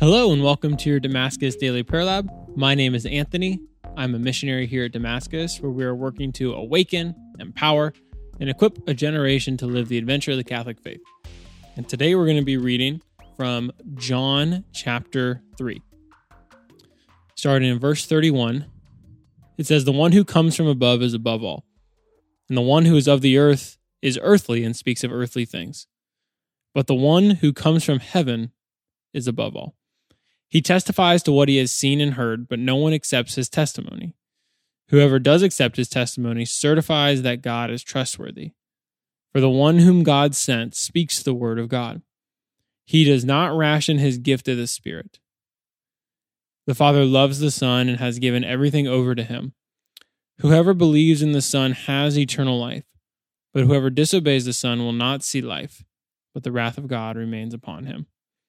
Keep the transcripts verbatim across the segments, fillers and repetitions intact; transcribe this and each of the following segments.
Hello and welcome to your Damascus Daily Prayer Lab. My name is Anthony. I'm a missionary here at Damascus, where we are working to awaken, empower, and equip a generation to live the adventure of the Catholic faith. And today we're going to be reading from John chapter three. Starting in verse thirty-one, it says, "The one who comes from above is above all, and the one who is of the earth is earthly and speaks of earthly things. But the one who comes from heaven is above all. He testifies to what he has seen and heard, but no one accepts his testimony. Whoever does accept his testimony certifies that God is trustworthy. For the one whom God sent speaks the word of God. He does not ration his gift of the Spirit. The Father loves the Son and has given everything over to him. Whoever believes in the Son has eternal life, but whoever disobeys the Son will not see life, but the wrath of God remains upon him."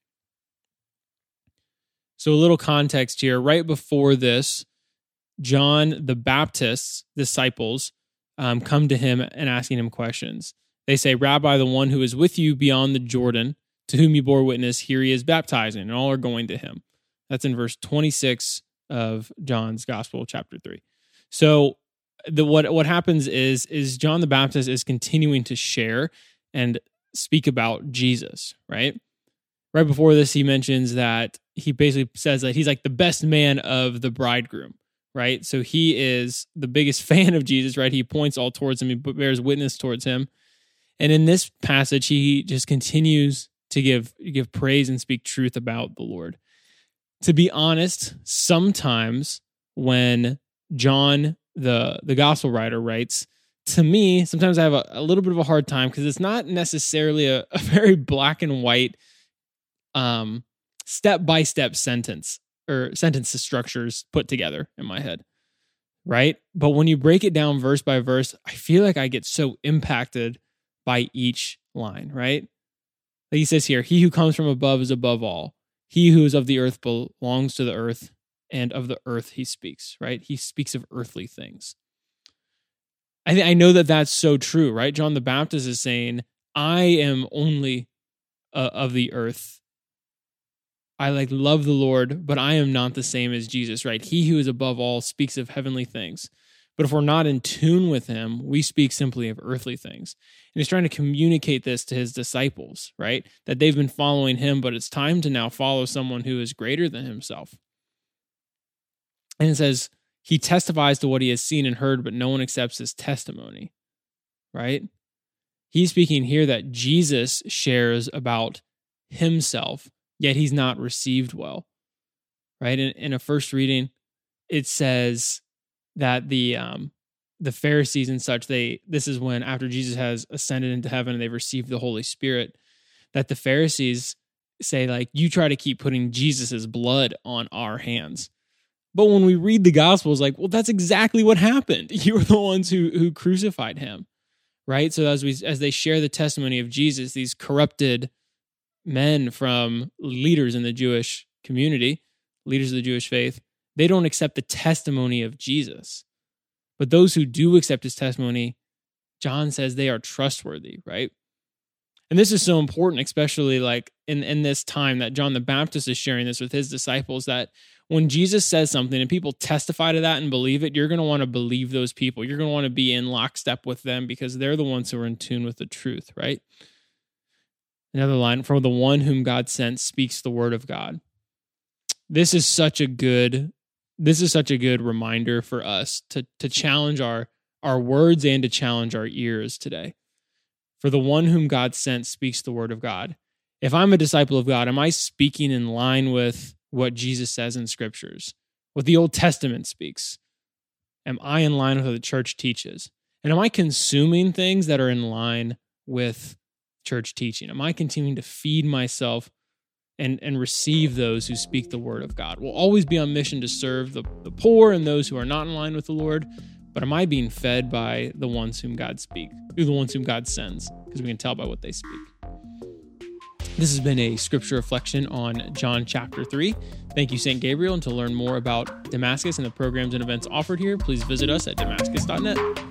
So a little context here. Right before this, John the Baptist's disciples um, come to him and asking him questions. They say, "Rabbi, the one who is with you beyond the Jordan, to whom you bore witness, here he is baptizing," and all are going to him. That's in verse twenty-six of John's Gospel, chapter three. So the, what what happens is, is John the Baptist is continuing to share and speak about Jesus, right? Right before this, he mentions that he basically says that he's like the best man of the bridegroom, right? So he is the biggest fan of Jesus, right? He points all towards him. He bears witness towards him. And in this passage, he just continues to give, give praise and speak truth about the Lord. To be honest, sometimes when John, the, the gospel writer, writes, to me, sometimes I have a, a little bit of a hard time because it's not necessarily a, a very black and white um, step-by-step sentence or sentence structures put together in my head, right? But when you break it down verse by verse, I feel like I get so impacted by each line, right? Like he says here, "He who comes from above is above all. He who is of the earth belongs to the earth, and of the earth he speaks," right? He speaks of earthly things. I th- I know that that's so true, right? John the Baptist is saying, I am only uh, of the earth. I like love the Lord, but I am not the same as Jesus, right? He who is above all speaks of heavenly things. But if we're not in tune with him, we speak simply of earthly things. And he's trying to communicate this to his disciples, right? That they've been following him, but it's time to now follow someone who is greater than himself. And it says, he testifies to what he has seen and heard, but no one accepts his testimony, right? He's speaking here that Jesus shares about himself, yet he's not received well, right? In, in a first reading, it says that the um, the Pharisees and such, they this is when after Jesus has ascended into heaven and they've received the Holy Spirit, that the Pharisees say, like, you try to keep putting Jesus's blood on our hands. But when we read the Gospels, like, well, that's exactly what happened. You were the ones who who crucified him, right? So as we as they share the testimony of Jesus, these corrupted men from leaders in the Jewish community, leaders of the Jewish faith, they don't accept the testimony of Jesus. But those who do accept his testimony, John says they are trustworthy, right? And this is so important, especially like in, in this time that John the Baptist is sharing this with his disciples, that when Jesus says something and people testify to that and believe it, you're going to want to believe those people. You're going to want to be in lockstep with them because they're the ones who are in tune with the truth, right? Another line, "For the one whom God sent speaks the word of God." This is such a good, this is such a good reminder for us to, to challenge our, our words and to challenge our ears today. For the one whom God sent speaks the word of God. If I'm a disciple of God, am I speaking in line with what Jesus says in scriptures, what the Old Testament speaks? Am I in line with what the church teaches? And am I consuming things that are in line with church teaching? Am I continuing to feed myself and, and receive those who speak the word of God? We'll always be on mission to serve the, the poor and those who are not in line with the Lord, but am I being fed by the ones whom God speaks, through the ones whom God sends? Because we can tell by what they speak. This has been a scripture reflection on John chapter three. Thank you, Saint Gabriel. And to learn more about Damascus and the programs and events offered here, please visit us at damascus dot net.